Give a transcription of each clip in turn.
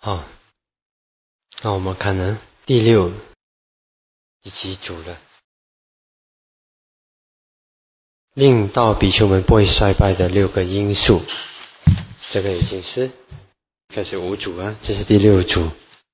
好，那我们看呢第六第几组了？令到比丘们不会衰败的6个因素，这个已经是开始5组啊，这是第6组。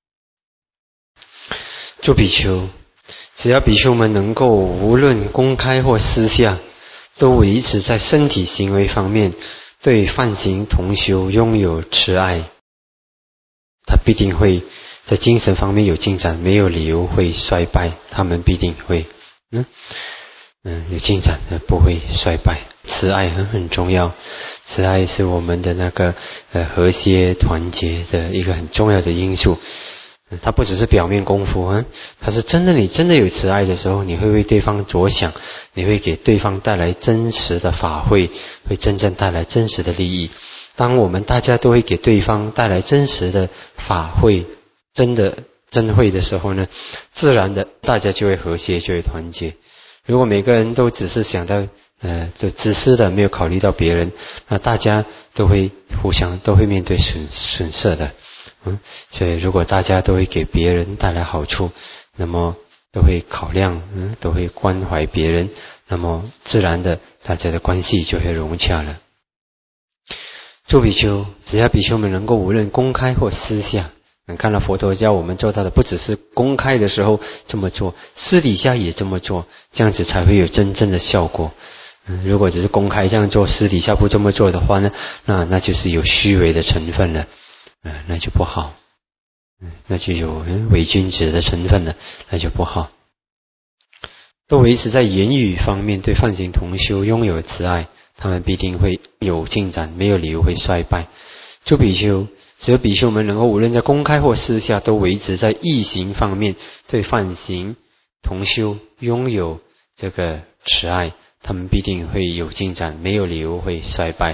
诸比丘，只要比丘们能够无论公开或私下，都维持在身体行为方面对梵行同修拥有慈爱，他必定会在精神方面有进展，没有理由会衰败，他们必定会有进展的，不会衰败。慈爱很重要，慈爱是我们的那个和谐团结的一个很重要的因素。它不只是表面功夫它是真的，你真的有慈爱的时候，你会为对方着想，你会给对方带来真实的法会，会真正带来真实的利益。当我们大家都会给对方带来真实的法会，真会的时候呢，自然的大家就会和谐，就会团结。如果每个人都只是想到就自私的，没有考虑到别人，那大家都会互相都会面对损失的。所以如果大家都会给别人带来好处，那么都会考量都会关怀别人，那么自然的大家的关系就会融洽了。诸比丘，只要比丘们能够无论公开或私下，看到佛陀教我们做到的不只是公开的时候这么做，私底下也这么做，这样子才会有真正的效果。如果只是公开这样做，私底下不这么做的话呢，那就是有虚伪的成分了，那就不好，那就有伪君子的成分了，那就不好。都维持在言语方面对梵行同修拥有慈爱，他们必定会有进展，没有理由会衰败。诸比丘，只有比丘们能够无论在公开或私下都维持在意行方面对梵行同修拥有这个慈爱，他们必定会有进展，没有理由会衰败。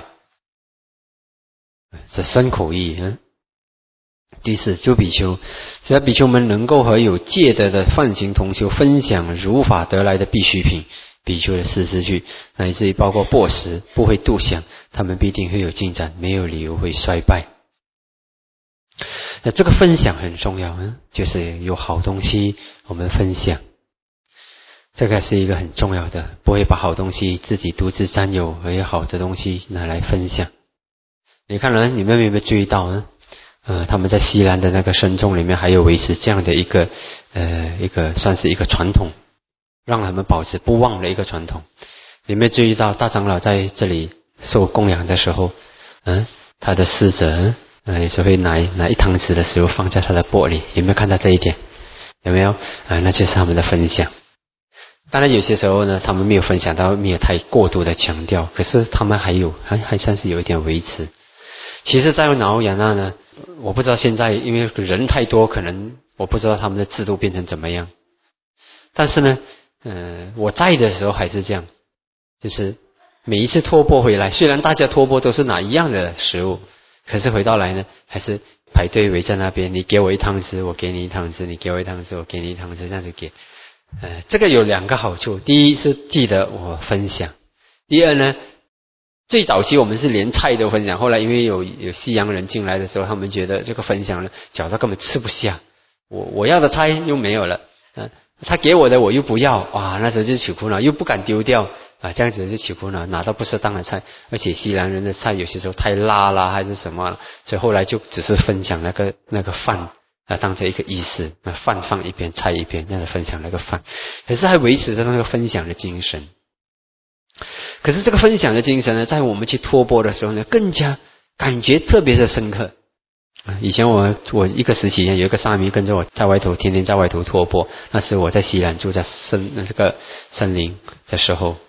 这三口义第四，诸比丘，只要比丘们能够和有戒德的梵行同修分享如法得来的必需品，比丘的四句，乃至于包括钵食，不会度享，他们必定会有进展，没有理由会衰败。那这个分享很重要就是有好东西我们分享，这个是一个很重要的，不会把好东西自己独自占有，而有好的东西拿来分享。你看你们有没有注意到他们在西兰的那个僧众里面还有维持这样的一个算是一个传统，让他们保持不忘的一个传统。你有没有注意到大长老在这里受供养的时候他的侍者有时候会拿一汤匙的食物放在他的钵里，有没有看到这一点？有没有那就是他们的分享。当然有些时候呢他们没有分享到，没有太过度的强调，可是他们还算是有一点维持。其实在瑙雅那呢，我不知道现在因为人太多，可能我不知道他们的制度变成怎么样。但是呢我在的时候还是这样，就是每一次托钵回来，虽然大家托钵都是拿一样的食物，可是回到来呢还是排队围在那边，你给我一汤匙我给你一汤匙，你给我一汤匙我给你一汤匙，这样子给这个有2个好处。第一是记得我分享，第二呢最早期我们是连菜都分享，后来因为有西洋人进来的时候，他们觉得这个分享呢搅到根本吃不下，我要的菜又没有了他给我的我又不要，哇，那时候就起苦恼，又不敢丢掉这样子就起苦恼，拿到不适当的菜，而且西洋人的菜有些时候太辣啦还是什么，所以后来就只是分享那个饭当成一个仪式，饭放一边菜一边，那样分享那个饭，可是还维持着那个分享的精神。可是这个分享的精神呢，在我们去托钵的时候呢，更加感觉特别的深刻。以前我一个时期有一个沙弥跟着我在外头，天天在外头托钵，那是我在西兰住在这个森林的时候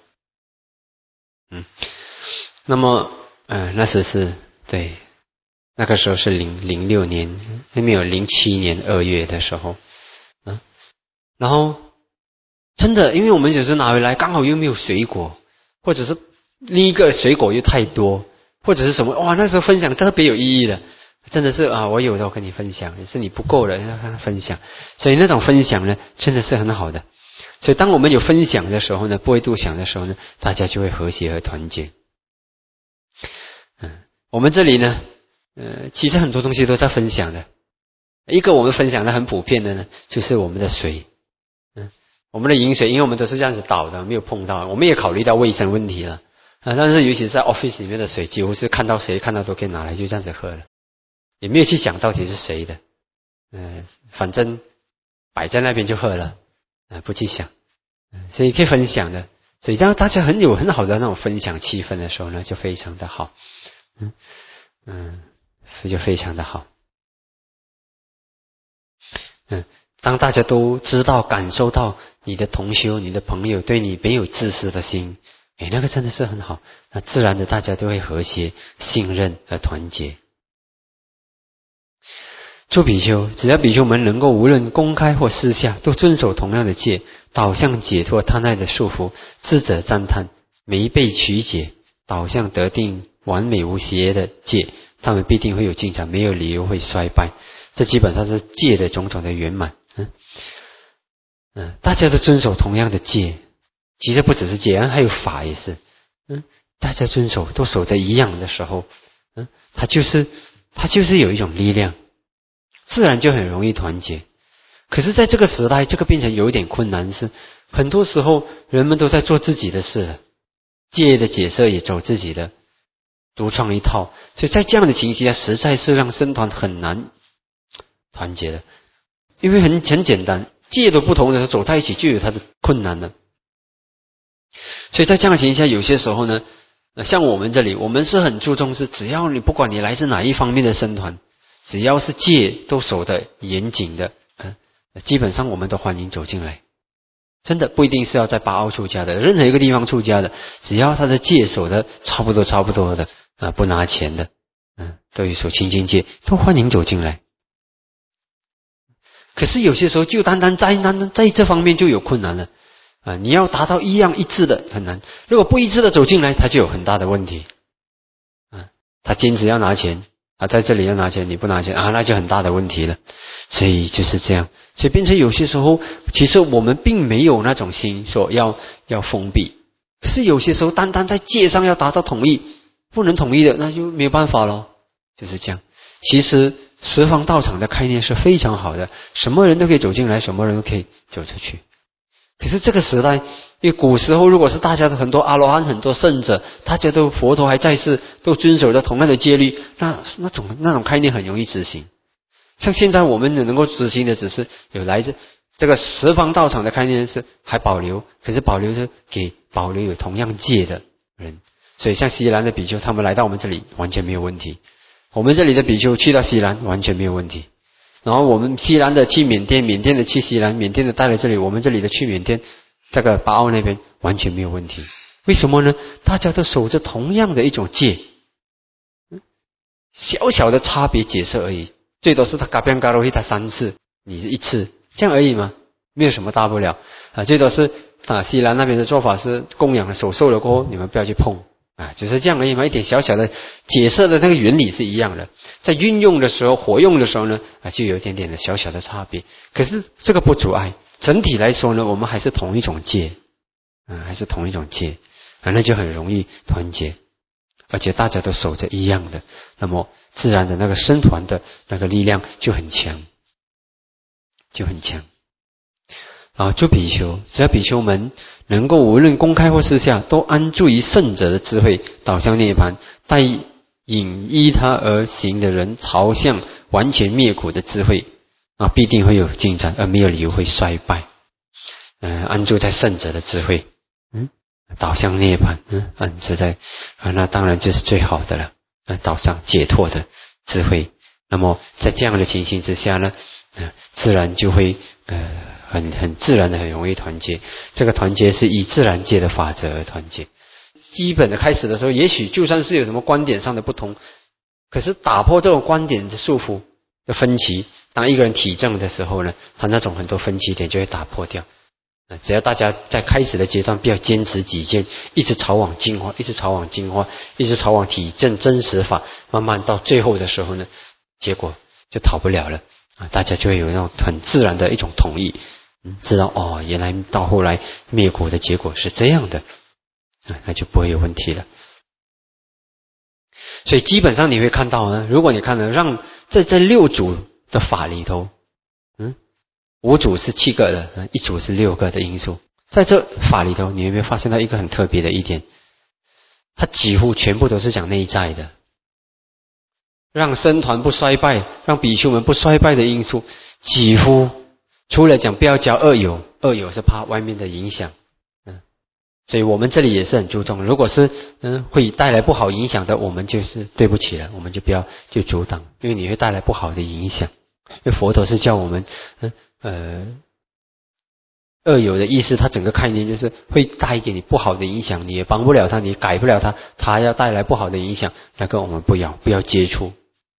那么那时是对，那个时候是06年，没有07年2月的时候然后真的因为我们有时候拿回来刚好又没有水果，或者是另一个水果又太多，或者是什么，哇，那时候分享特别有意义的，真的是我有的我跟你分享，也是你不够的要跟他分享，所以那种分享呢真的是很好的。所以当我们有分享的时候呢，不会度享的时候呢，大家就会和谐和团结我们这里呢其实很多东西都在分享的一个我们分享的很普遍的呢，就是我们的水，我们的饮水，因为我们都是这样子倒的，没有碰到，我们也考虑到卫生问题了但是尤其是在 office 里面的水，几乎是看到谁看到都可以拿来就这样子喝了，也没有去想到底是谁的，反正摆在那边就喝了，不去想，所以可以分享的，所以当大家很好的那种分享气氛的时候呢，就非常的好，就非常的好。当大家都知道感受到你的同修你的朋友对你没有自私的心，那个真的是很好，那自然的大家都会和谐信任和团结。诸比丘，只要比丘们能够无论公开或私下都遵守同样的戒，导向解脱贪爱的束缚，智者赞叹，没被曲解，导向得定完美无邪的戒，他们必定会有进展，没有理由会衰败。这基本上是戒的种种的圆满。大家都遵守同样的戒，其实不只是戒，还有法也是。大家遵守都守在一样的时候，它就是有一种力量，自然就很容易团结。可是在这个时代，这个变成有一点困难，是很多时候人们都在做自己的事了，戒的解释也走自己的独创一套，所以在这样的情形下，实在是让僧团很难团结的。因为很简单，戒都不同的时候走在一起就有它的困难了。所以在这样的情形下，有些时候呢，像我们这里，我们是很注重是，只要你不管你来自哪一方面的僧团，只要是戒都守得严谨的，基本上我们都欢迎走进来。真的不一定是要在巴奥出家的，任何一个地方出家的，只要他的戒守的差不多的，不拿钱的，都有守清净戒，都欢迎走进来。可是有些时候就单单在这方面就有困难了你要达到一样一致的很难，如果不一致的走进来，他就有很大的问题他坚持要拿钱在这里要拿钱，你不拿钱那就很大的问题了。所以就是这样，所以变成有些时候其实我们并没有那种心说要封闭，可是有些时候单单在戒上要达到统一，不能统一的那就没有办法了，就是这样。其实十方道场的概念是非常好的，什么人都可以走进来，什么人都可以走出去。可是这个时代，因为古时候如果是大家都很多阿罗汉很多圣者，大家都佛陀还在世，都遵守着同样的戒律，那种概念很容易执行。像现在我们能够执行的只是有来自这个十方道场的概念是还保留，可是保留是给保留有同样戒的人。所以像西兰的比丘他们来到我们这里完全没有问题，我们这里的比丘去到西兰完全没有问题，然后我们西兰的去缅甸，缅甸的去西兰，缅甸的带来这里，我们这里的去缅甸，这个巴奥那边完全没有问题。为什么呢？大家都守着同样的一种戒，小小的差别解释而已，最多是他嘎边嘎罗伊他3次，你1次，这样而已嘛，没有什么大不了最多是西兰那边的做法是供养手受了过后，你们不要去碰就是这样而已嘛，一点小小的解释的那个原理是一样的，在运用的时候活用的时候呢就有一点点的小小的差别，可是这个不阻碍，整体来说呢我们还是同一种戒还是同一种戒那就很容易团结，而且大家都守着一样的，那么自然的那个僧团的那个力量就很强诸比丘，只要比丘们能够无论公开或私下都安住于圣者的智慧，导向涅槃，待引依他而行的人朝向完全灭苦的智慧必定会有进展，而没有理由会衰败安住在圣者的智慧导向涅槃安住在那当然就是最好的了导向解脱的智慧。那么在这样的情形之下呢自然就会很自然的很容易团结，这个团结是以自然界的法则而团结。基本的开始的时候，也许就算是有什么观点上的不同，可是打破这种观点的束缚的分歧，当一个人体证的时候呢，他那种很多分歧点就会打破掉只要大家在开始的阶段不要坚持己见，一直朝往进化，一直朝往进化，一直朝往体证真实法，慢慢到最后的时候呢，结果就逃不了了大家就会有那种很自然的一种统一知道原来到后来灭苦的结果是这样的那就不会有问题了。所以基本上你会看到呢，如果你看呢，让在6组的法里头，5组是7个的，一组是6个的因素。在这法里头，你有没有发现到一个很特别的一点？它几乎全部都是讲内在的，让僧团不衰败，让比丘们不衰败的因素，几乎除了讲不要交恶友，恶友是怕外面的影响，所以我们这里也是很注重，如果是会带来不好影响的，我们就是对不起了，我们就不要去阻挡，因为你会带来不好的影响。因为佛陀是叫我们恶友的意思，它整个概念就是会带给你不好的影响，你也帮不了他，你改不了他，他要带来不好的影响，那个我们不要接触。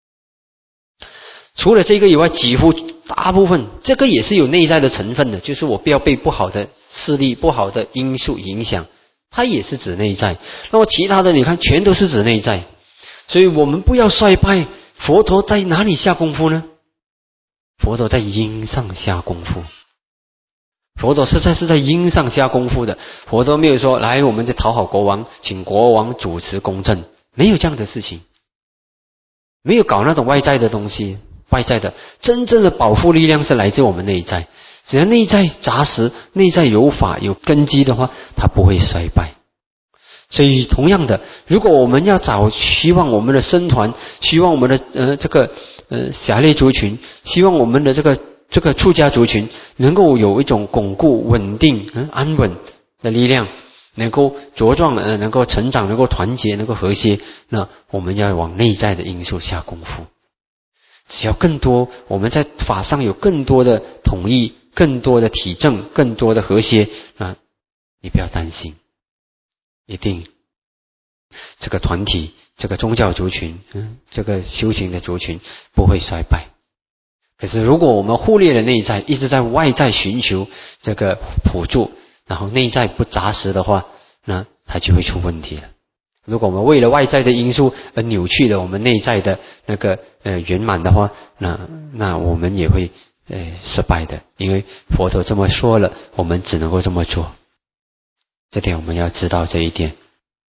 除了这个以外，几乎大部分这个也是有内在的成分的，就是我不要被不好的势力、不好的因素影响，它也是指内在。那么其他的你看全都是指内在，所以我们不要衰败。佛陀在哪里下功夫呢？佛陀在因上下功夫，佛陀实在是在因上下功夫的。佛陀没有说来我们就讨好国王，请国王主持公正，没有这样的事情，没有搞那种外在的东西。外在的真正的保护力量是来自我们内在，只要内在扎实，内在有法有根基的话，它不会衰败。所以同样的，如果我们要希望我们的僧团，希望我们的狭劣族群，希望我们的这个出家族群能够有一种巩固稳定安稳的力量，能够茁壮能够成长，能够团结，能够和谐，那我们要往内在的因素下功夫。只要更多我们在法上有更多的统一，更多的体证，更多的和谐，那你不要担心，一定这个团体，这个宗教族群这个修行的族群不会衰败。可是如果我们忽略了内在，一直在外在寻求这个辅助，然后内在不扎实的话，那它就会出问题了。如果我们为了外在的因素而扭曲了我们内在的那个圆满的话，那我们也会失败的。因为佛陀这么说了，我们只能够这么做，这点我们要知道这一点。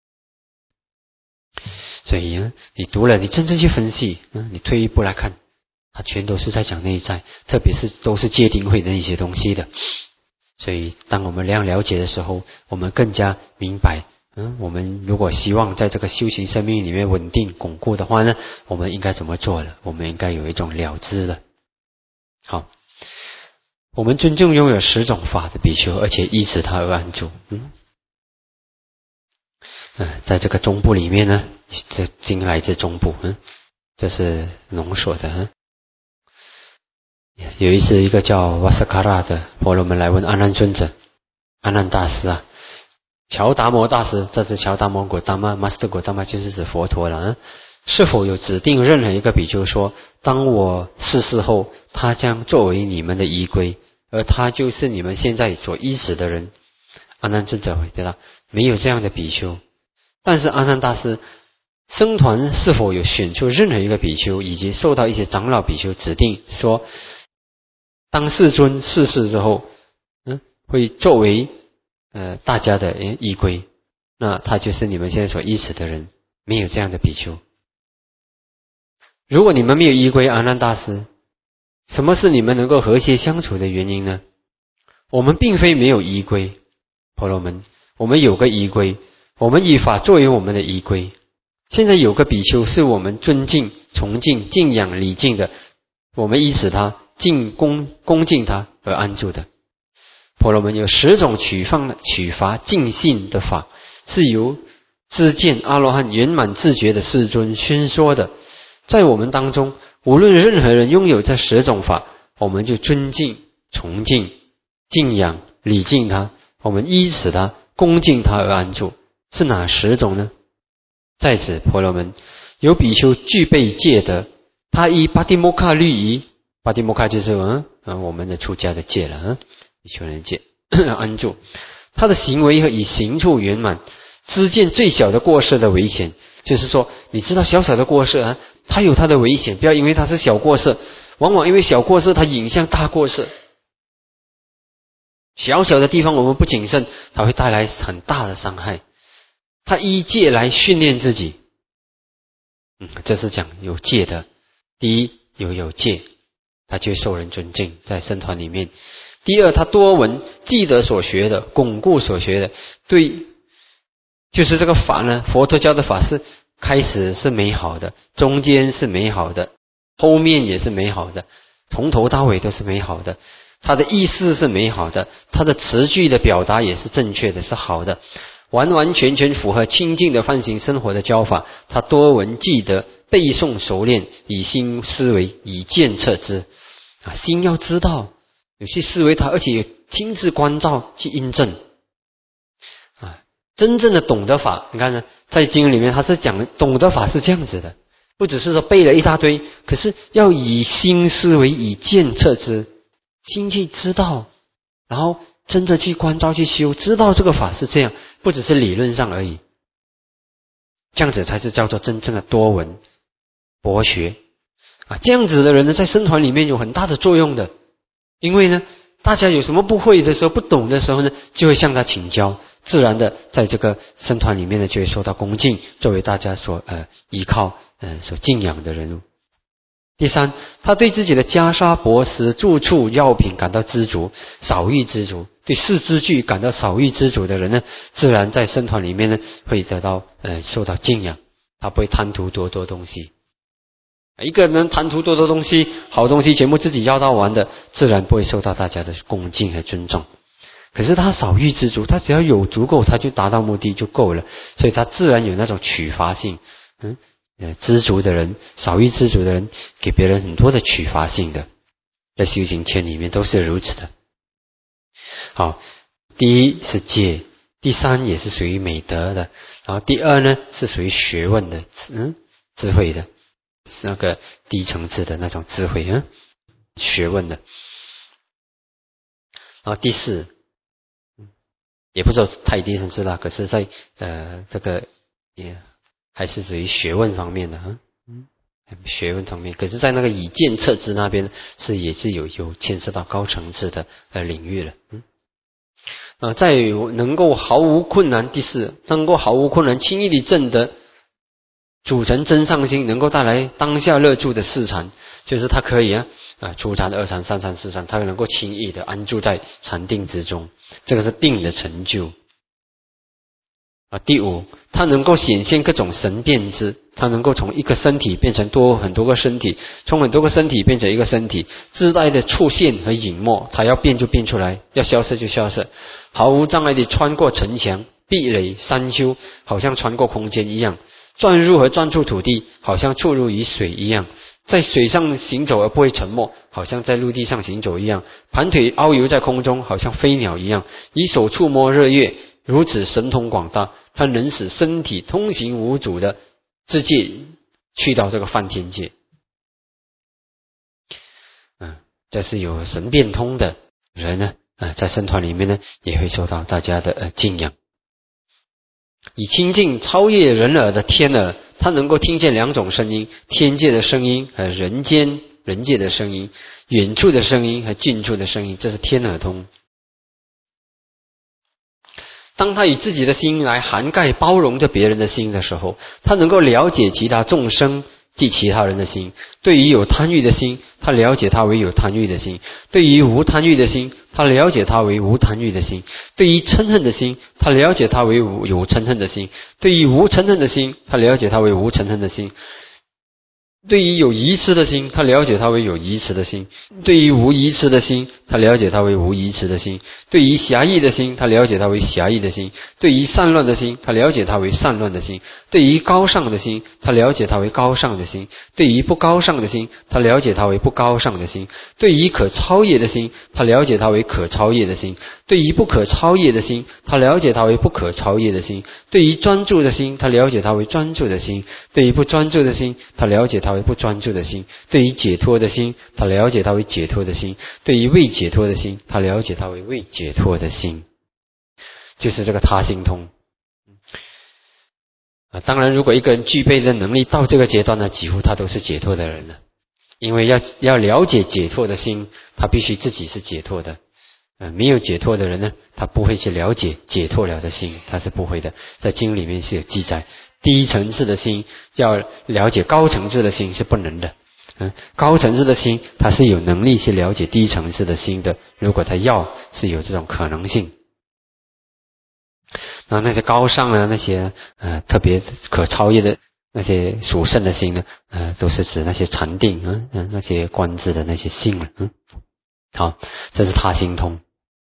所以你读了，你真正去分析你退一步来看，它全都是在讲内在，特别是都是戒定慧的一些东西的。所以当我们了解的时候，我们更加明白我们如果希望在这个修行生命里面稳定巩固的话呢，我们应该怎么做了？我们应该有一种了知了。好，我们尊重拥有10种法的比丘，而且依止它而安住。在这个中部里面呢，这经来自中部，这是浓缩的。有一次，一个叫瓦萨卡拉的婆罗门来问阿难尊者，阿难大师啊，乔达摩大师，这是乔达摩果达玛 Master 果达玛，就是指佛陀了是否有指定任何一个比丘说，当我逝世后，他将作为你们的仪规，而他就是你们现在所依止的人？阿难尊者回答，没有这样的比丘。但是阿难大师，僧团是否有选出任何一个比丘，以及受到一些长老比丘指定说，当世尊逝世之后会作为大家的仪规，那他就是你们现在所依止的人？没有这样的比丘。如果你们没有仪规，阿难大师，什么是你们能够和谐相处的原因呢？我们并非没有仪规，婆罗门，我们有个仪规，我们以法作为我们的仪规。现在有个比丘是我们尊敬、崇敬、敬仰、礼敬的，我们依止他，恭敬他而安住的。婆罗门有10种取法净信的法，是由知见阿罗汉圆满自觉的世尊宣说的。在我们当中，无论任何人拥有这10种法，我们就尊敬、崇敬、敬仰、礼敬他，我们依止他，恭敬他而安住。是哪10种呢？在此婆罗门，有比丘具备戒德，他依巴蒂摩卡律仪，巴蒂摩卡就是我们的出家的戒了比丘人戒安住。他的行为和以行处圆满，知见最小的过失的危险，就是说你知道小小的过失它有它的危险，不要因为它是小过失，往往因为小过失它引向大过失。小小的地方我们不谨慎，它会带来很大的伤害。他依戒来训练自己，这是讲有戒的。第一有戒， 他就会受人尊敬在僧团里面。第二，他多闻，记得所学的，巩固所学的，对，就是这个法呢，佛陀教的法是开始是美好的，中间是美好的，后面也是美好的，从头到尾都是美好的。他的意思是美好的，他的词句的表达也是正确的，是好的，完完全全符合清净的梵行生活的教法。他多闻记得，背诵熟练，以心思维，以见测之。心要知道，有些思维他而且亲自关照去印证。真正的懂得法，你看呢，在经里面他是讲懂得法是这样子的，不只是说背了一大堆，可是要以心思维，以见测之，心去知道，然后真的去关照去修，知道这个法是这样，不只是理论上而已。这样子才是叫做真正的多闻博学这样子的人呢，在僧团里面有很大的作用的。因为呢，大家有什么不会的时候，不懂的时候呢，就会向他请教，自然的在这个僧团里面呢，就会受到恭敬，作为大家所依靠所敬仰的人物。第三，他对自己的袈裟钵食住处药品感到知足，少欲知足。对四支具感到少欲知足的人呢，自然在僧团里面呢，会得到受到敬仰，他不会贪图多东西。一个人贪图多东西，好东西全部自己要到完的，自然不会受到大家的恭敬和尊重。可是他少欲知足，他只要有足够，他就达到目的就够了，所以他自然有那种取法性。知足的人，少欲知足的人，给别人很多的取法性的，在修行圈里面都是如此的。好，第一是戒，第三也是属于美德的，然后第二呢是属于学问的，智慧的，那个低层次的那种智慧学问的。然后第四，也不说太低层次了，可是在这个也还是属于学问方面的学问方面，可是在那个以见测之那边也是有牵涉到高层次的领域了。在能够毫无困难，第四，能够毫无困难轻易地证得组成真上心，能够带来当下乐住的四禅，就是他可以初禅、二禅、三禅、四禅，他能够轻易的安住在禅定之中，这个是定的成就。第五，他能够显现各种神变之，他能够从一个身体变成很多个身体，从很多个身体变成一个身体，自带的触现和隐没，他要变就变出来，要消失就消失，毫无障碍地穿过城墙、壁垒、山丘，好像穿过空间一样，钻入和钻出土地，好像触入于水一样，在水上行走而不会沉没，好像在陆地上行走一样，盘腿遨游在空中，好像飞鸟一样，以手触摸日月，如此神通广大，他能使身体通行无阻的自界去到这个梵天界。这是有神变通的人呢，在僧团里面呢，也会受到大家的敬仰。以清净超越人耳的天耳，他能够听见两种声音，天界的声音和人界的声音，远处的声音和近处的声音，这是天耳通。当他以自己的心来涵盖包容着别人的心的时候，他能够了解其他众生即其他人的心。对于有贪欲的心，他了解他为有贪欲的心；对于无贪欲的心，他了解他为无贪欲的心；对于嗔恨的心，他了解他为有嗔恨的心；对于无嗔恨的心，他了解他为无嗔恨的心；对于有疑痴的心，他了解他为有疑痴的心；对于无疑痴的心，他了解他为无疑痴的心；对于狭义的心，他了解他为狭义的心；对于散乱的心，他了解他为散乱的心；对于高尚的心，他了解他为高尚的心；对于不高尚的心，他了解他为不高尚的心；对于可超越的心，他了解他为可超越的心；对于不可超越的心，他了解他为不可超越的心；对于专注的心，他了解他为专注的心；对于不专注的心，他了解他为不专注的心；对于解脱的心，他了解他为解脱的心；对于未解脱的心，他了解他为未解脱的心。就是这个他心通。当然如果一个人具备的能力到这个阶段呢，几乎他都是解脱的人了。因为要了解解脱的心，他必须自己是解脱的。没有解脱的人呢，他不会去了解解脱了的心，他是不会的。在经里面是有记载，低层次的心要了解高层次的心是不能的。 高层次的心，它是有能力去了解低层次的心的。如果它要是有这种可能性，那些高尚的那些特别可超越的那些殊胜的心呢，都是指那些禅定那些观知的那些性了。好，这是他心通。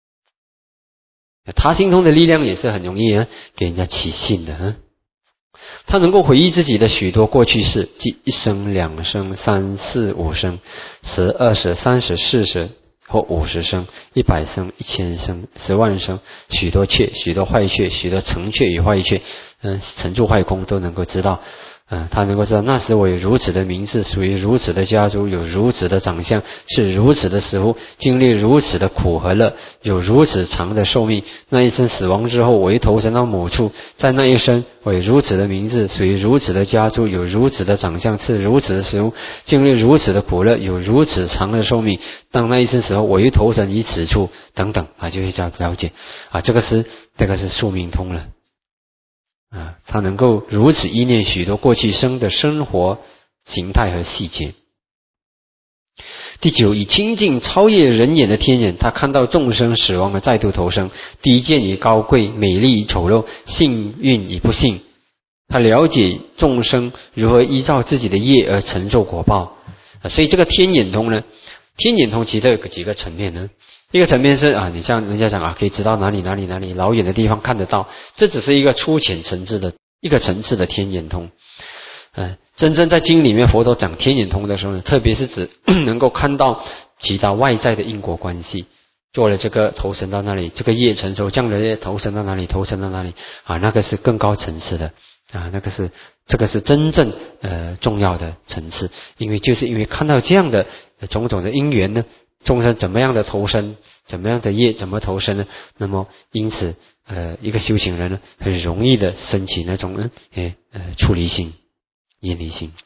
他心通的力量也是很容易给人家起信的。他能够回忆自己的许多过去世，即1生、2生、3、4、5生、10、20、30、40或50生、100生、1000生、10万生，许多确、许多坏确、许多成确与坏确，成住坏空都能够知道。他能够知道那时我有如此的名字，属于如此的家族，有如此的长相，是如此的食物，经历如此的苦和乐，有如此长的寿命。那一生死亡之后，我又投身到某处，在那一生我有如此的名字，属于如此的家族，有如此的长相，是如此的食物，经历如此的苦乐，有如此长的寿命。当那一生死后，我又投身于此处，等等就会这样了解这个是宿命通了。他能够如此依念许多过去生的生活形态和细节。第9，以清净超越人眼的天眼，他看到众生死亡的再度投生，低贱与高贵，美丽与丑陋，幸运与不幸。他了解众生如何依照自己的业而承受果报。所以这个天眼通呢，天眼通其实有几个层面呢。一个层面是你像人家讲可以知道哪里老远的地方看得到，这只是一个粗浅层次的一个层次的天眼通。真正在经里面佛陀讲天眼通的时候呢，特别是指能够看到其他外在的因果关系，做了这个投身到那里，这个业承受这样的业投身到哪里，那个是更高层次的这个是真正重要的层次。因为看到这样的种种的因缘呢，众生怎么样的投身，怎么样的业怎么投身呢？那么因此一个修行人呢，很容易的升起那种出离心、厌离心。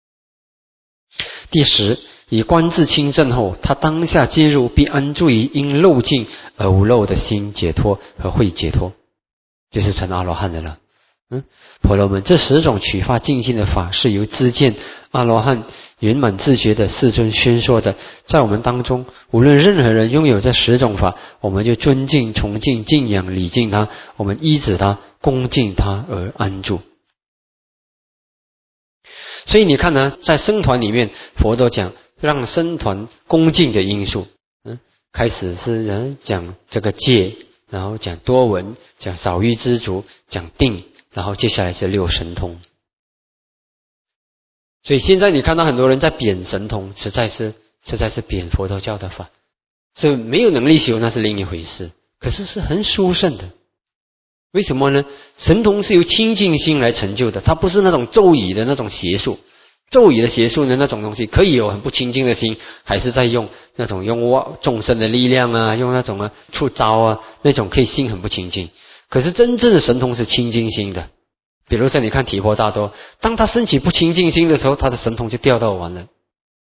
第10，以观自清正后，他当下介入并安住于因漏尽而无漏的心解脱和慧解脱，就是成阿罗汉的了。婆罗门，这10种取法净心的法是由知见阿罗汉圆满自觉的世尊宣说的。在我们当中，无论任何人拥有这10种法，我们就尊敬、崇敬、敬仰、礼敬他，我们依止他、恭敬他而安住。所以你看呢，在僧团里面，佛陀讲让僧团恭敬的因素，开始是讲这个戒，然后讲多闻，讲少欲知足，讲定，然后接下来是6神通。所以现在你看到很多人在贬神通，实在是贬佛陀教的法，是没有能力修，那是另一回事，可是是很殊胜的。为什么呢？神通是由清净心来成就的，它不是那种咒语的那种邪术。咒语的邪术的那种东西，可以有很不清净的心，还是在用那种用众生的力量用那种出招那种可以心很不清净。可是真正的神通是清净心的。比如说你看提婆达多，当他升起不清净心的时候，他的神通就掉到完了。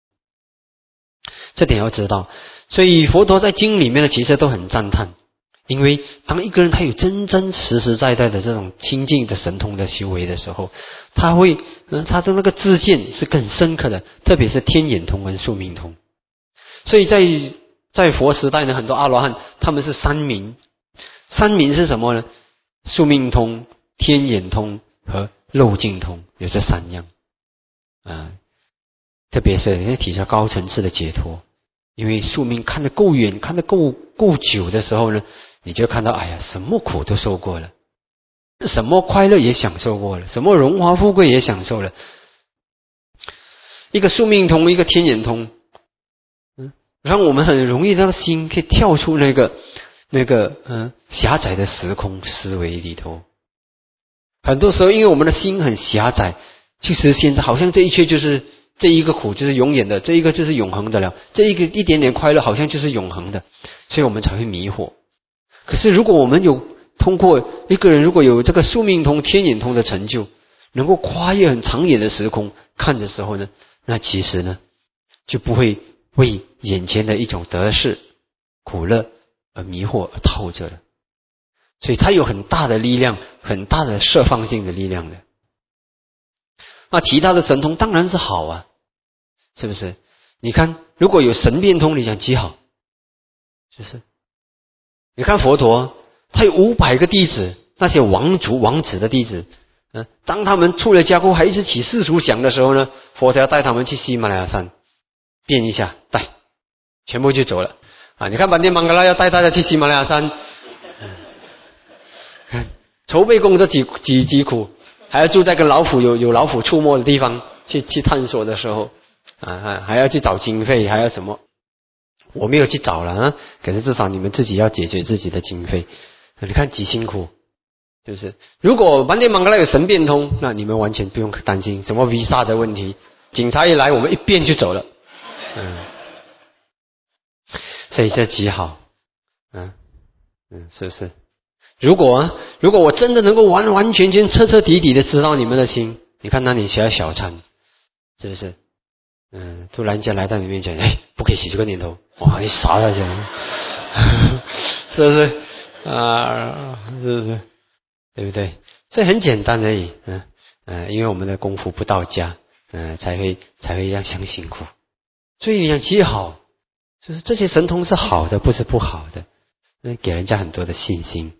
这点要知道。所以佛陀在经里面呢，其实都很赞叹，因为当一个人他有真真实实在在的这种清净的神通的修为的时候，他的那个知见是更深刻的，特别是天眼通跟宿命通。所以在佛时代呢，很多阿罗汉他们是三明。三明是什么呢？宿命通、天眼通和漏尽通，有这3样特别是提到高层次的解脱。因为宿命看得够远，看得够久的时候呢，你就看到什么苦都受过了，什么快乐也享受过了，什么荣华富贵也享受了。一个宿命通，一个天眼通，让我们很容易让心可以跳出那个狭窄的时空思维里头。很多时候因为我们的心很狭窄，其实现在好像这一切就是这一个苦就是永远的，这一个就是永恒的了，这一个一点点快乐好像就是永恒的，所以我们才会迷惑。可是如果我们有通过一个人如果有这个宿命通、天眼通的成就，能够跨越很长远的时空看的时候呢，那其实呢就不会为眼前的一种得失、苦乐而迷惑而套着了。所以它有很大的力量，很大的摄放性的力量的。那其他的神通当然是好是不是？你看，如果有神变通，你讲极好，是不是？你看佛陀，他有500个弟子，那些王族王子的弟子，当他们出了家后还一直起世俗想的时候呢，佛陀要带他们去喜马拉雅山变一下，带全部就走了啊！你看班典芒格拉要带大家去喜马拉雅山，筹备工作几苦，还要住在跟老虎有老虎出没的地方去探索的时候还要去找经费，还要什么？我没有去找了啊，可是至少你们自己要解决自己的经费，你看几辛苦。是不是？如果班典芒格拉有神变通，那你们完全不用担心什么 visa 的问题，警察一来，我们一变就走了。所以这极好，是不是？如果我真的能够完完全全彻彻底底的知道你们的心，你看那你学小参，是不是？突然间来到你面前，不可以起这个念头，哇，你傻了去，是不是？是不是？对不对？所以很简单而已，因为我们的功夫不到家，才会这样相辛苦。所以你讲极好，就是这些神通是好的，不是不好的，给人家很多的信心。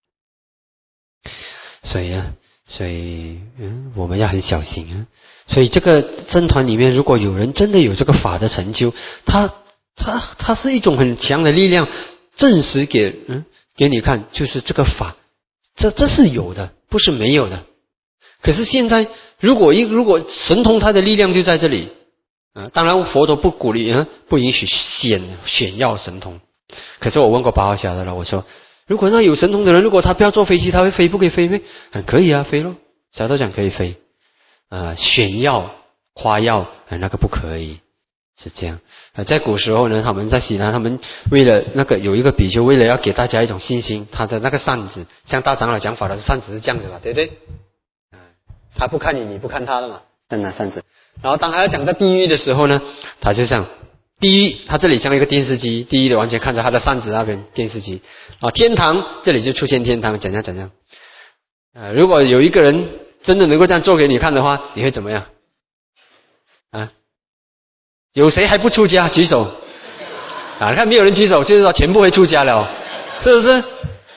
所以我们要很小心啊。所以这个僧团里面，如果有人真的有这个法的成就，它是一种很强的力量，证实给你看，就是这个法。这是有的，不是没有的。可是现在，如果神通它的力量就在这里，当然佛陀不鼓励，不允许炫耀神通。可是我问过巴豪侠的了，我说，如果那有神通的人，如果他不要坐飞机，他会飞，不可以飞吗？可以啊，飞咯。侠都讲可以飞，炫耀夸耀，那个不可以。是这样，在古时候呢，他们在西南，他们为了那个有一个比丘，为了要给大家一种信心，他的那个扇子，像大长老讲法的扇子是这样的吧，对不对？他不看你，你不看他了嘛，拿扇子。然后当他要讲到地狱的时候呢，他就像地狱，他这里像一个电视机，地狱的完全看着他的扇子那边电视机，天堂这里就出现天堂，怎样。如果有一个人真的能够这样做给你看的话，你会怎么样？有谁还不出家？举手。你看没有人举手，就是说全部会出家了，是不是？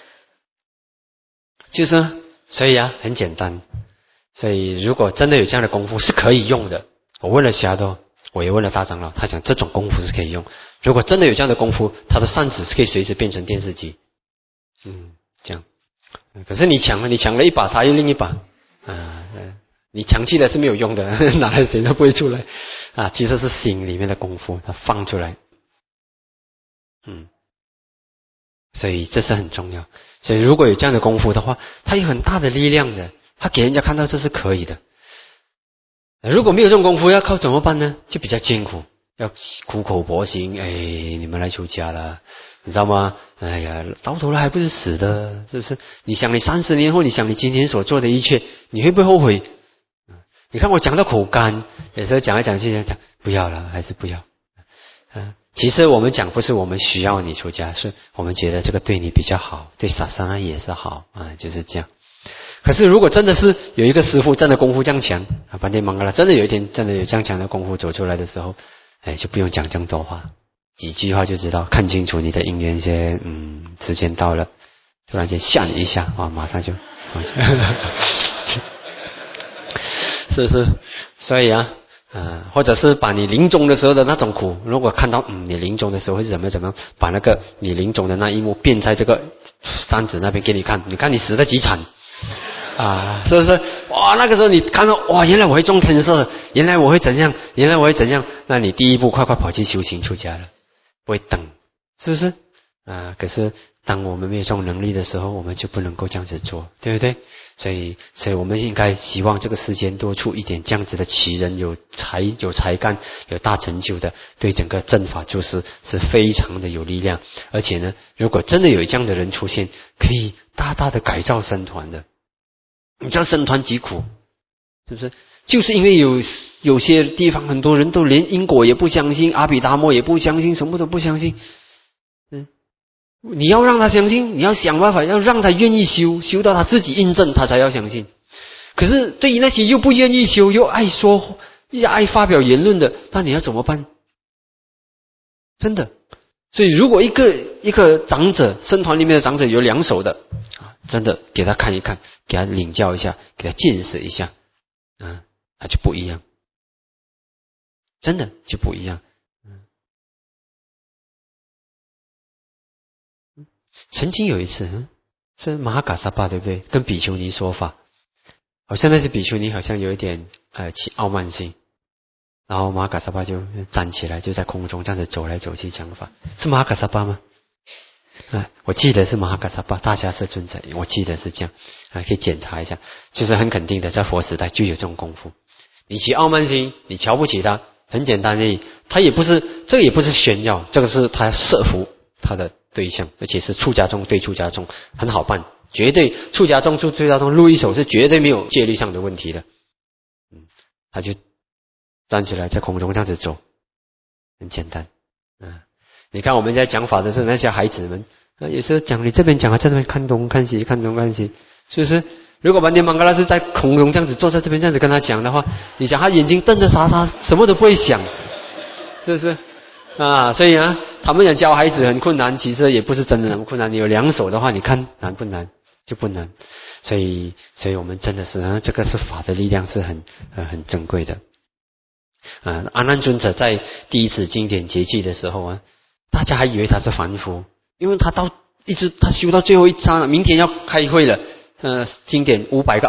就是，所以很简单。所以如果真的有这样的功夫是可以用的，我问了其他的，我也问了大长老，他讲这种功夫是可以用。如果真的有这样的功夫，他的扇子是可以随时变成电视机。这样。可是你抢了一把，他又另一把。你强气的是没有用的，哪来谁都不会出来其实是心里面的功夫，它放出来。所以这是很重要。所以如果有这样的功夫的话，它有很大的力量的，它给人家看到这是可以的。如果没有这种功夫，要靠怎么办呢？就比较艰苦，要苦口婆心，你们来出家了，你知道吗？到头来还不是死的，是不是？你想你30年后，你想你今天所做的一切，你会不会后悔？你看我讲到口干，有时候讲来讲去讲不要了，还是不要。其实我们讲不是我们需要你出家，是我们觉得这个对你比较好，对萨萨那也是好就是这样。可是如果真的是有一个师父真的功夫这样强班典芒格拉真的有一天真的有这样强的功夫走出来的时候，就不用讲这么多话，几句话就知道，看清楚你的因缘先，时间到了，突然间吓你一下，马上就是不是？所以或者是把你临终的时候的那种苦，如果看到你临终的时候会是怎么样，把那个你临终的那一幕变在这个扇子那边给你看，你看你死得几惨是不是？哇，那个时候你看到哇，原来我会中天色，原来我会怎样，那你第一步快跑去修行出家了，不会等，是不是？可是当我们没有这种能力的时候，我们就不能够这样子做，对不对？所以我们应该希望这个世间多出一点这样子的奇人，有才干、有大成就的，对整个正法就是非常的有力量。而且呢，如果真的有这样的人出现，可以大大的改造僧团的。你知道僧团疾苦，是不是？就是因为有些地方很多人都连因果也不相信，阿毗达摩也不相信，什么都不相信。你要让他相信，你要想办法要让他愿意修到他自己印证，他才要相信。可是对于那些又不愿意修又爱说一爱发表言论的，那你要怎么办？真的。所以如果一个长者，僧团里面的长者有两手的真的给他看一看，给他领教一下，给他见识一下，他就不一样，真的就不一样。曾经有一次，是马哈嘎萨巴对不对？跟比丘尼说法，好像那些比丘尼好像有一点起傲慢心，然后马哈嘎萨巴就站起来，就在空中这样子走来走去讲法，是马哈嘎萨巴吗？我记得是马哈嘎萨巴大迦叶尊者，我记得是这样，可以检查一下，就是很肯定的，在佛时代就有这种功夫。你起傲慢心，你瞧不起他，很简单而已，他也不是这个也不是炫耀，这个是他设伏他的对象，而且是出家众对出家众，很好办，绝对出家众录一手是绝对没有戒律上的问题的。他就站起来在空中这样子走，很简单。你看我们在讲法的时候，那些孩子们有时候讲你这边讲，在那边看东看西，看东看西，是不是？如果班尼曼嘎拉是在空中这样子坐在这边这样子跟他讲的话，你想他眼睛瞪着傻傻，什么都不会想，是不是？所以他们讲教孩子很困难，其实也不是真的那么困难。你有两手的话，你看难不难？就不难。所以我们真的是这个是法的力量是很珍贵的。阿难尊者在第一次经典结集的时候大家还以为他是凡夫，因为他他修到最后一刹那，明天要开会了。经典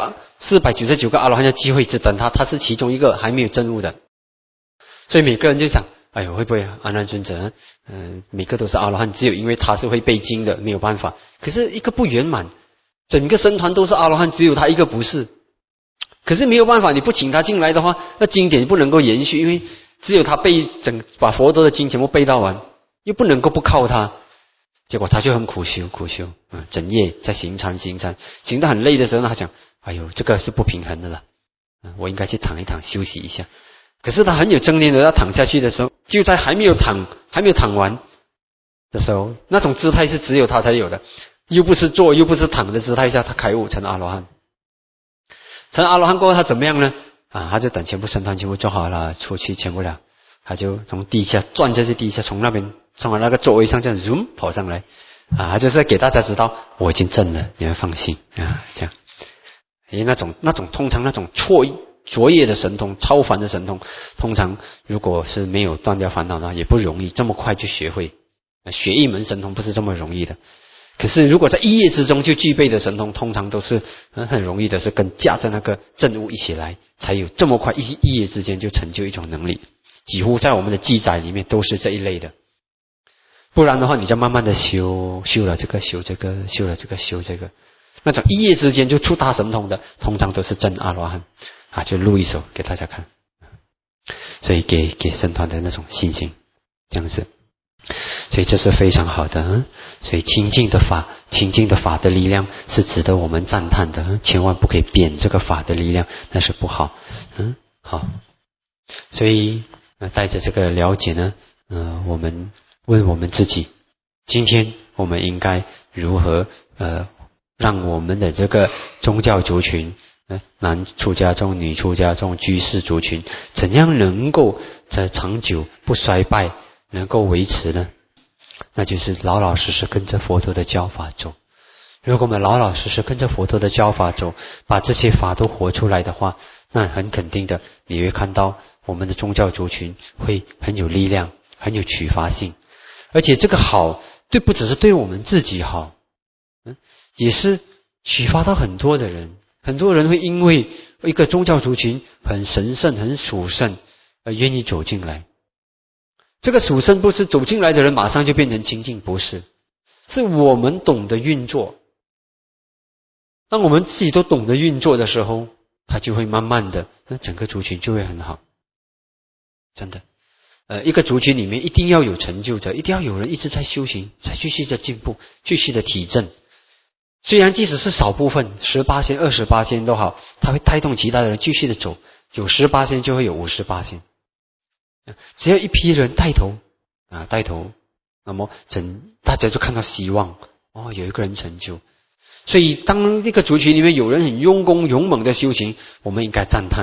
499个阿罗汉要机会只等他是其中一个还没有证悟的。所以每个人就想，哎呦，会不会阿难尊者每个都是阿罗汉，只有因为他是会背经的，没有办法。可是一个不圆满，整个僧团都是阿罗汉，只有他一个不是。可是没有办法，你不请他进来的话，那经典不能够延续，因为只有他把佛陀的经全部背到完，又不能够不靠他。结果他就很苦修，整夜在行禅，行得很累的时候呢，他讲，哎呦，这个是不平衡的了，我应该去躺一躺休息一下。可是他很有正念的，他躺下去的时候，就在还没有躺完的时候，那种姿态是只有他才有的，又不是坐又不是躺的姿态下，他开悟成阿罗汉。成阿罗汉过后他怎么样呢？他就等全部僧团全部做好了，出去全部了，他就从地下钻下去，地下从那个座位上这样跑上来，就是给大家知道我已经证了，你们放心这样。那种通常那种卓越的神通，超凡的神通，通常如果是没有断掉烦恼呢，也不容易这么快就学会。学一门神通不是这么容易的。可是如果在一夜之中就具备的神通，通常都是很容易的，是跟驾着那个证悟一起来，才有这么快一夜之间就成就一种能力。几乎在我们的记载里面都是这一类的。不然的话，你就慢慢的修了这个，修这个，修了这个，修这个，那种一夜之间就出大神通的，通常都是真阿罗汉就录一首给大家看，所以给僧团的那种信心，这样子。所以这是非常好的。所以清净的法的力量是值得我们赞叹的，千万不可以贬这个法的力量，那是不好。好。所以带着这个了解呢，我们问我们自己，今天我们应该如何让我们的这个宗教族群，男出家众、女出家众、居士族群，怎样能够在长久不衰败，能够维持呢？那就是老老实实跟着佛陀的教法走。如果我们老老实实跟着佛陀的教法走，把这些法都活出来的话，那很肯定的，你会看到我们的宗教族群会很有力量，很有启发性。而且这个好，不只是对我们自己好，也是启发到很多的人。很多人会因为一个宗教族群很神圣、很殊胜而愿意走进来。这个殊胜不是走进来的人马上就变成清净，不是，是我们懂得运作。当我们自己都懂得运作的时候，它就会慢慢的，整个族群就会很好。真的，一个族群里面一定要有成就者，一定要有人一直在修行，在继续的进步，继续的体证。虽然即使是少部分10%、20%都好，它会带动其他的人继续的走，有10%就会有50%。只要一批人带头，那么大家就看到希望，有一个人成就。所以当这个族群里面有人很用功勇猛的修行，我们应该赞叹，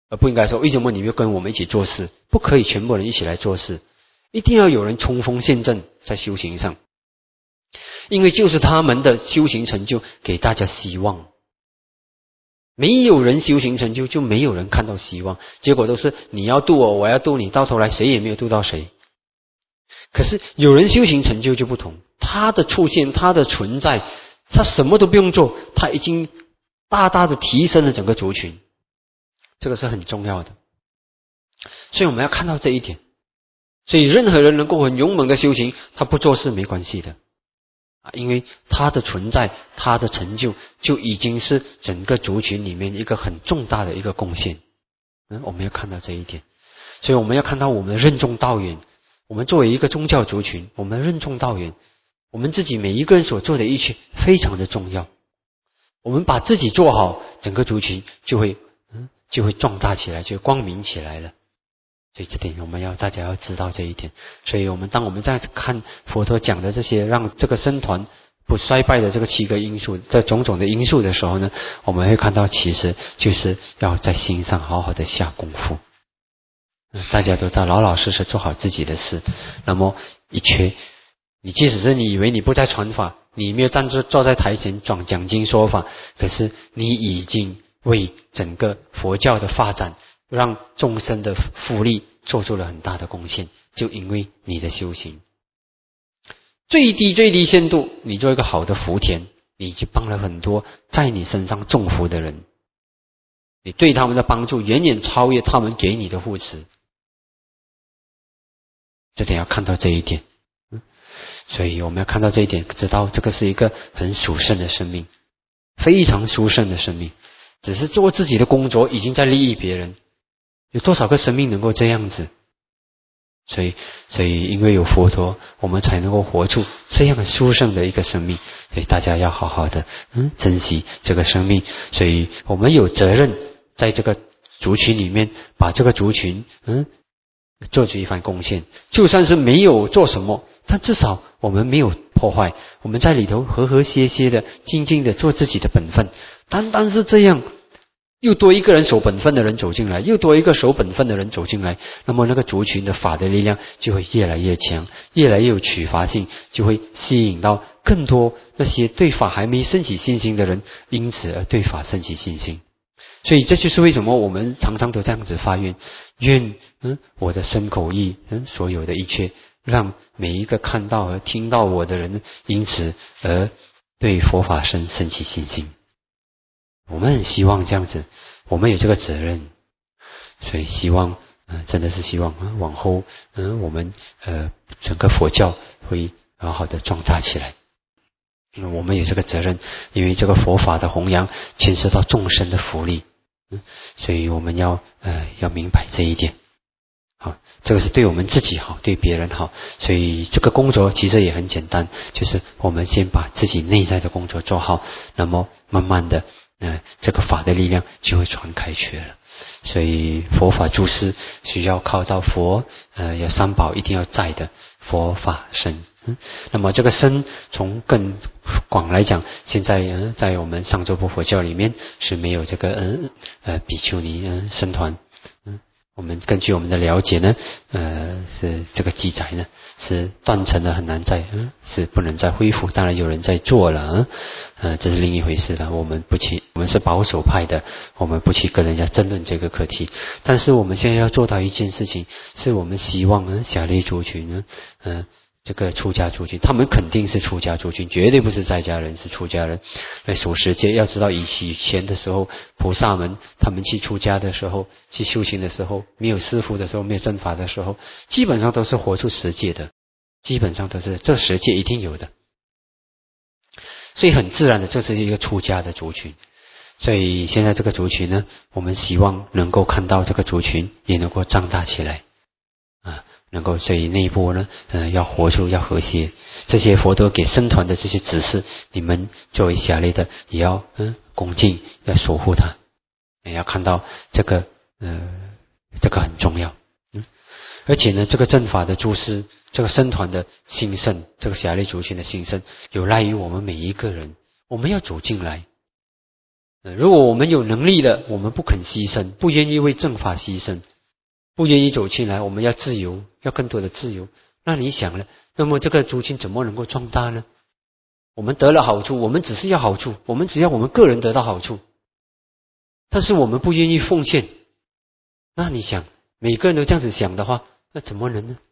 而不应该说为什么你没有跟我们一起做事？不可以全部人一起来做事，一定要有人冲锋陷阵在修行上，因为就是他们的修行成就给大家希望。没有人修行成就，就没有人看到希望，结果都是你要度我，我要度你，到头来谁也没有度到谁。可是有人修行成就就不同，他的出现，他的存在，他什么都不用做，他已经大大的提升了整个族群，这个是很重要的。所以我们要看到这一点。所以任何人能够很勇猛的修行，他不做事没关系的，因为他的存在，他的成就就已经是整个族群里面一个很重大的一个贡献。我们要看到这一点。所以我们要看到我们任重道远。我们作为一个宗教族群，我们任重道远，我们自己每一个人所做的一切非常的重要。我们把自己做好，整个族群就会壮大起来，就会光明起来了。所以这点大家要知道这一点。所以当我们在看佛陀讲的这些让这个僧团不衰败的这个7个因素，这种种的因素的时候呢，我们会看到其实就是要在心上好好的下功夫。大家都在老老实实做好自己的事。那么你即使是你以为你不在传法，你没有坐在台前讲经说法，可是你已经为整个佛教的发展，让众生的福利做出了很大的贡献，就因为你的修行。最低限度，你做一个好的福田，你已经帮了很多在你身上种福的人，你对他们的帮助远远超越他们给你的护持。这点要看到这一点。所以我们要看到这一点，知道这个是一个很殊胜的生命，非常殊胜的生命。只是做自己的工作已经在利益别人，有多少个生命能够这样子？所以因为有佛陀，我们才能够活出这样殊胜的一个生命。所以大家要好好的珍惜这个生命。所以我们有责任在这个族群里面，把这个族群做出一番贡献。就算是没有做什么，但至少我们没有破坏，我们在里头和和谐谐的静静的做自己的本分。单单是这样，又多一个人守本分的人走进来，又多一个守本分的人走进来，那么那个族群的法的力量就会越来越强，越来越有启发性，就会吸引到更多那些对法还没升起信心的人，因此而对法升起信心。所以这就是为什么我们常常都这样子发愿，愿我的身口意所有的一切，让每一个看到和听到我的人，因此而对佛法升起信心。我们很希望这样子，我们有这个责任，所以希望真的是希望往后我们整个佛教会好好的壮大起来。我们有这个责任，因为这个佛法的弘扬牵涉到众生的福利，所以我们要明白这一点。好，这个是对我们自己好，对别人好。所以这个工作其实也很简单，就是我们先把自己内在的工作做好，那么慢慢的这个法的力量就会传开去了。所以佛法诸事需要靠到佛，有三宝一定要在的，佛法僧。那么这个僧从更广来讲，现在在我们上座部佛教里面是没有这个比丘尼僧团。我们根据我们的了解呢，是这个记载呢是断成了，很难再是不能再恢复。当然有人在做了，这是另一回事了。我们是保守派的，我们不去跟人家争论这个课题。但是我们现在要做到一件事情，是我们希望侠类族群呢，这个出家族群，他们肯定是出家族群，绝对不是在家人，是出家人。在属世界，要知道以前的时候，菩萨们他们去出家的时候，去修行的时候，没有师父的时候，没有正法的时候，基本上都是活出十界的，基本上都是这十界一定有的。所以很自然的，这是一个出家的族群。所以现在这个族群呢，我们希望能够看到这个族群也能够长大起来能够，所以内部呢要活出，要和谐。这些佛陀给僧团的这些指示，你们作为侠类的也要恭敬，要守护它，也要看到这个这个很重要。而且呢，这个正法的诸事，这个僧团的兴盛，这个侠类族群的兴盛，有赖于我们每一个人，我们要走进来。 如果我们有能力了，我们不肯牺牲，不愿意为正法牺牲，不愿意走进来，我们要自由，要更多的自由。那你想了，那么这个族群怎么能够壮大呢？我们得了好处，我们只是要好处，我们只要我们个人得到好处，但是我们不愿意奉献。那你想，每个人都这样子想的话，那怎么能呢？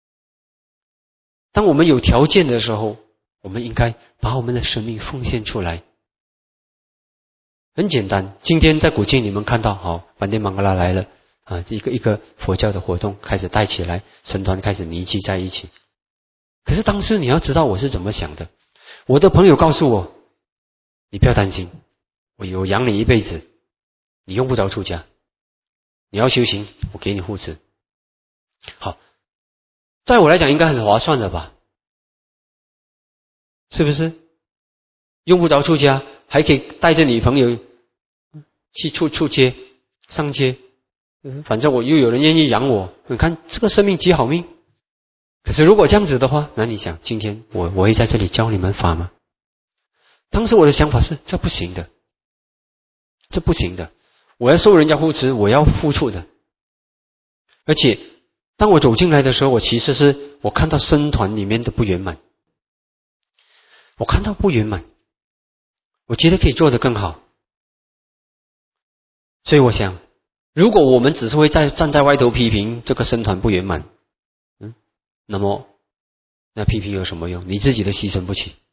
当我们有条件的时候，我们应该把我们的生命奉献出来。很简单，今天在古晋你们看到，好，梵天曼嘎拉来了啊，一个佛教的活动开始带起来，僧团开始凝聚在一起。可是当时你要知道我是怎么想的。我的朋友告诉我，你不要担心，我养你一辈子，你用不着出家，你要修行，我给你护持。好，在我来讲应该很划算的吧？是不是？用不着出家，还可以带着女朋友去出街上街，反正我又有人愿意养我，你看这个生命极好命。可是如果这样子的话，那你想今天我会在这里教你们法吗？当时我的想法是，这不行的，这不行的，我要受人家护持，我要付出的。而且当我走进来的时候，我其实是我看到僧团里面的不圆满，我看到不圆满，我觉得可以做得更好。所以我想，如果我们只是会站在外头批评这个僧团不圆满，那么那批评有什么用？你自己都牺牲不起。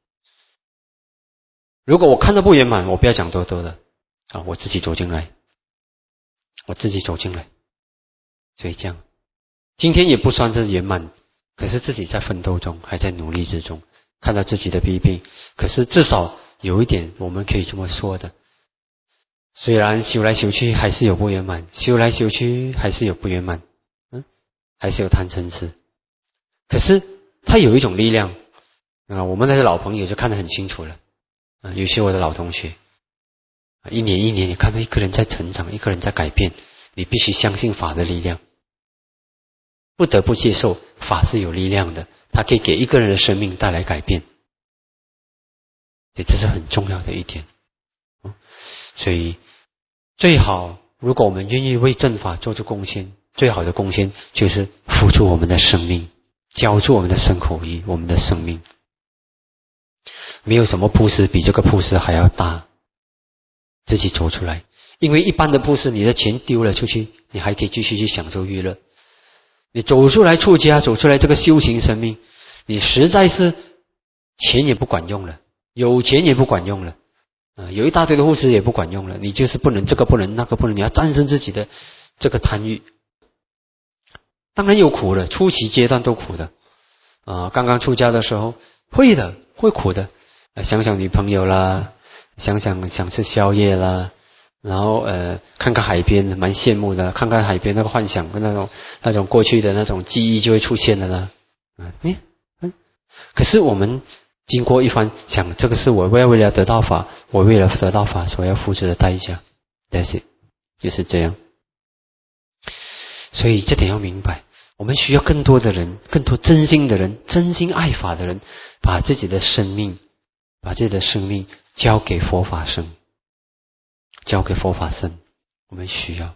如果我看到不圆满，我不要讲多多的啊，我自己走进来，我自己走进来。所以这样，今天也不算是圆满，可是自己在奋斗中，还在努力之中，看到自己的弊病，可是至少有一点我们可以这么说的，虽然修来修去还是有不圆满，修来修去还是有不圆满，还是有贪嗔痴，可是它有一种力量啊，我们那些老朋友就看得很清楚了啊，有些我的老同学，一年一年你看到一个人在成长，一个人在改变，你必须相信法的力量，不得不接受法是有力量的，它可以给一个人的生命带来改变，这是很重要的一点。所以最好，如果我们愿意为正法做出贡献，最好的贡献就是付出我们的生命，交出我们的身口意，我们的生命。没有什么布施比这个布施还要大，自己走出来。因为一般的布施，你的钱丢了出去，你还可以继续去享受娱乐。你走出来出家，走出来这个修行生命，你实在是钱也不管用了，有钱也不管用了，有一大堆的护持也不管用了，你就是不能这个不能那个不能，你要战胜自己的这个贪欲。当然有苦了，初期阶段都苦的刚刚出家的时候会的，会苦的，想想女朋友啦，想吃宵夜啦，然后看看海边蛮羡慕的，看看海边那个幻想那种过去的那种记忆就会出现的啦。可是我们经过一番想，这个是我为了得到法，我为了得到法所要付出的代价， That's it， 就是这样。所以这点要明白，我们需要更多的人，更多真心的人，真心爱法的人，把自己的生命交给佛法僧，交给佛法僧，我们需要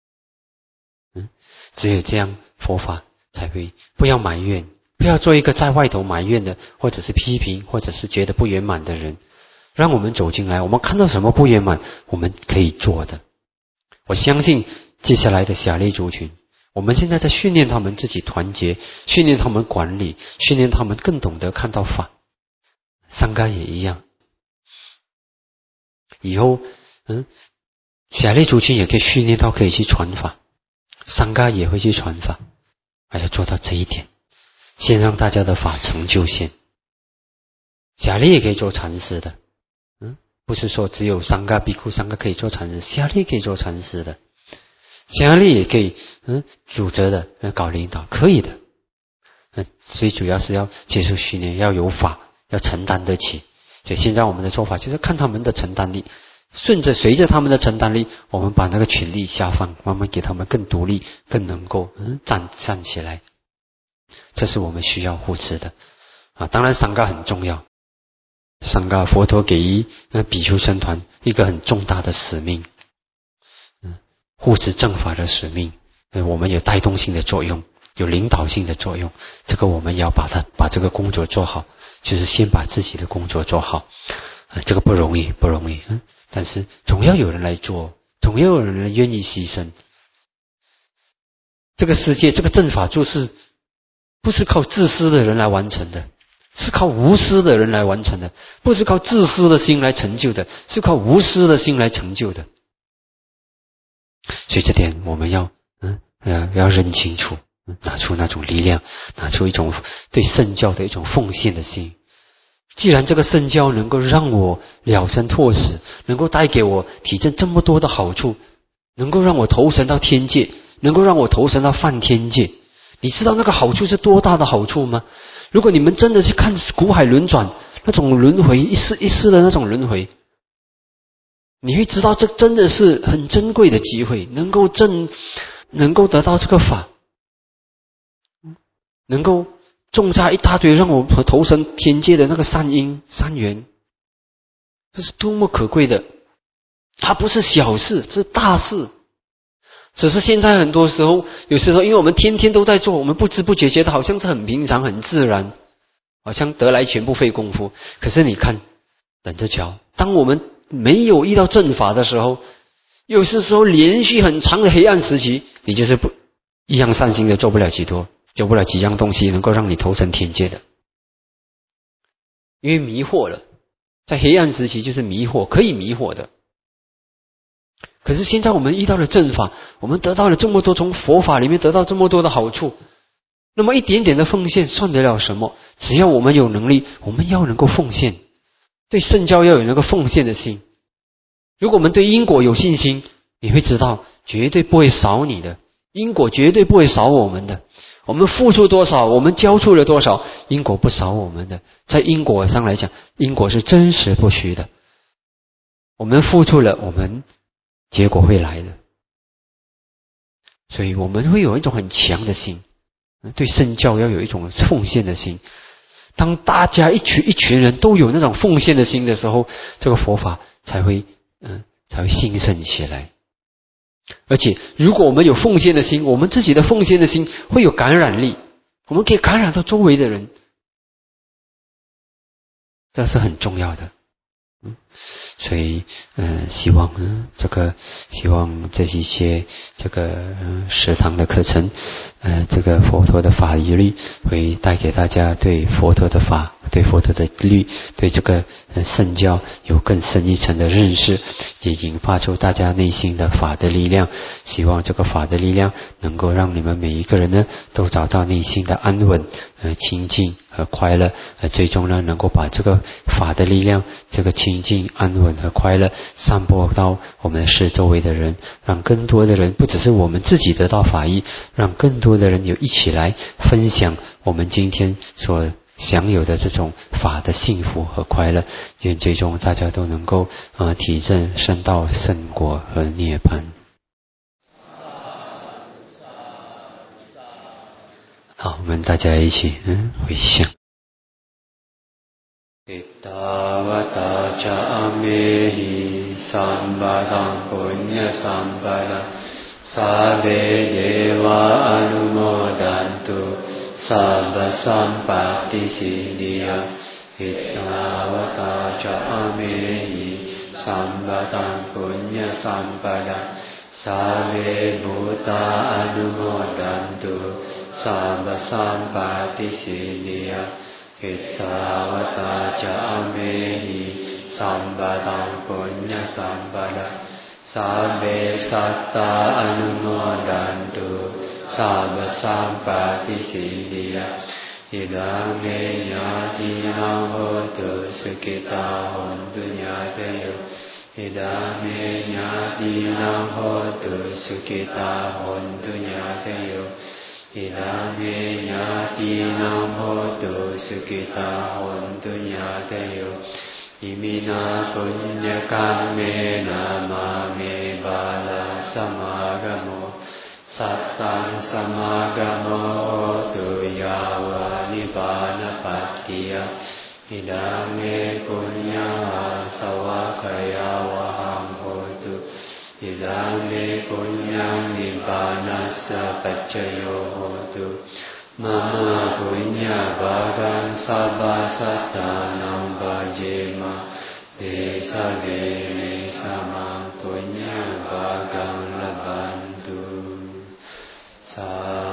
只有这样佛法才会。不要埋怨，不要做一个在外头埋怨的，或者是批评，或者是觉得不圆满的人。让我们走进来，我们看到什么不圆满，我们可以做的。我相信接下来的侠力族群，我们现在在训练他们自己团结，训练他们管理，训练他们更懂得看到法。桑伽也一样，以后侠力族群也可以训练到可以去传法，桑伽也会去传法，还要做到这一点，先让大家的法成就先。侠力也可以做禅师的，不是说只有桑伽比库桑伽可以做禅师，侠力可以做禅师的，侠力也可以组织的搞领导，可以的。所以主要是要接受训练，要有法，要承担得起。所以现在我们的做法就是看他们的承担力，随着他们的承担力，我们把那个权力下放，慢慢给他们更独立，更能够站起来。这是我们需要护持的当然桑伽很重要， 上伽佛陀给予比丘僧团一个很重大的使命，护持正法的使命。我们有带动性的作用，有领导性的作用，这个我们要把这个工作做好，就是先把自己的工作做好。这个不容易，不容易。但是总要有人来做，总要有人愿意牺牲。这个世界，这个正法就是不是靠自私的人来完成的，是靠无私的人来完成的，不是靠自私的心来成就的，是靠无私的心来成就的。所以这点我们要认清楚，拿出那种力量，拿出一种对圣教的一种奉献的心。既然这个圣教能够让我了生脱死，能够带给我体证这么多的好处，能够让我投身到天界，能够让我投身到梵天界，你知道那个好处是多大的好处吗？如果你们真的去看苦海轮转，那种轮回一世一世的那种轮回，你会知道这真的是很珍贵的机会，能够得到这个法，能够种下一大堆让我投身天界的那个善因善缘，这是多么可贵的。它不是小事，这是大事。只是现在很多时候，有时候因为我们天天都在做，我们不知不觉觉得好像是很平常很自然，好像得来全不费功夫。可是你看，等着瞧，当我们没有遇到正法的时候，有些时候连续很长的黑暗时期，你就是一样善心的做不了几样东西能够让你投身天界的，因为迷惑了。在黑暗时期就是迷惑，可以迷惑的。可是现在我们遇到了正法，我们得到了这么多，从佛法里面得到这么多的好处，那么一点点的奉献算得了什么？只要我们有能力，我们要能够奉献，对圣教要有那个奉献的心。如果我们对因果有信心，你会知道绝对不会少你的，因果绝对不会少我们的。我们付出多少，我们交出了多少，因果不少我们的。在因果上来讲，因果是真实不虚的。我们付出了，我们结果会来的。所以我们会有一种很强的心，对圣教要有一种奉献的心。当大家一群人都有那种奉献的心的时候，这个佛法才会兴盛起来。而且如果我们有奉献的心，我们自己的奉献的心会有感染力，我们可以感染到周围的人，这是很重要的。所以希望这一些食堂的课程，这个佛陀的法义律会带给大家对佛陀的法、对佛陀的律、对这个圣教有更深一层的认识，也引发出大家内心的法的力量。希望这个法的力量能够让你们每一个人呢都找到内心的安稳、清净和快乐，最终呢能够把这个法的力量、这个清净、安稳和快乐散播到我们四周围的人，让更多的人，不只是我们自己得到法益，让更多的人有一起来分享我们今天所享有的这种法的幸福和快乐。愿最终大家都能够体证圣道、圣果和涅槃。好，我们大家一起回向。Ittavata ca amehi sambadang punya sambada sabbe deva anumodantu sabba sampatti siddhya. Ittavata ca amehi sambadang punya sampada sabbe bhuta anumodantu sabba sampatti siddhya. Ittavata ca amehi sambadang punya sampada sabbe satta anumodantu sabba sampatti siddhya. Idang me nyatinang hotu sukita hontu nyatayo. Idang me nyatinang hotu sukita hontu nyatayo. Idang me nyatinang hotu sukita hontu nyatayo. Imina punya kammena mame bala samagamo sattang samagamo hotu yawa nibbana pattiya. Idam me punya sawakaya waham hotu. Idam me punya nibbanassa paccayo hotu. Mama punya bhagang sabba sattanam bhajema. Desa bene sama punya bhagang labantu. Sa